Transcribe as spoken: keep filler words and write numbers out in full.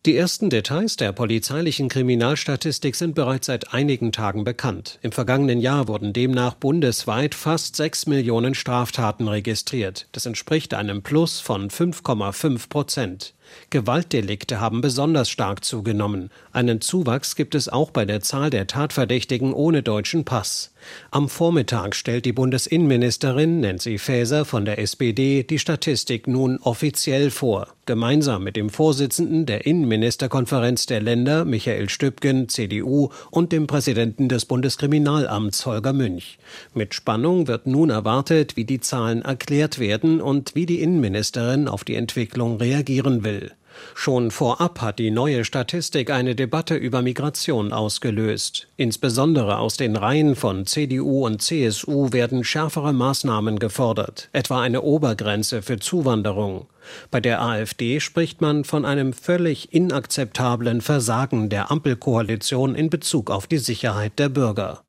Die ersten Details der polizeilichen Kriminalstatistik sind bereits seit einigen Tagen bekannt. Im vergangenen Jahr wurden demnach bundesweit fast sechs Millionen Straftaten registriert. Das entspricht einem Plus von fünf Komma fünf Prozent. Gewaltdelikte haben besonders stark zugenommen. Einen Zuwachs gibt es auch bei der Zahl der Tatverdächtigen ohne deutschen Pass. Am Vormittag stellt die Bundesinnenministerin Nancy Faeser von der S P D die Statistik nun offiziell vor. Gemeinsam mit dem Vorsitzenden der Innenministerkonferenz der Länder, Michael Stübgen, C D U, und dem Präsidenten des Bundeskriminalamts, Holger Münch. Mit Spannung wird nun erwartet, wie die Zahlen erklärt werden und wie die Innenministerin auf die Entwicklung reagieren will. Schon vorab hat die neue Statistik eine Debatte über Migration ausgelöst. Insbesondere aus den Reihen von C D U und C S U werden schärfere Maßnahmen gefordert, etwa eine Obergrenze für Zuwanderung. Bei der AfD spricht man von einem völlig inakzeptablen Versagen der Ampelkoalition in Bezug auf die Sicherheit der Bürger.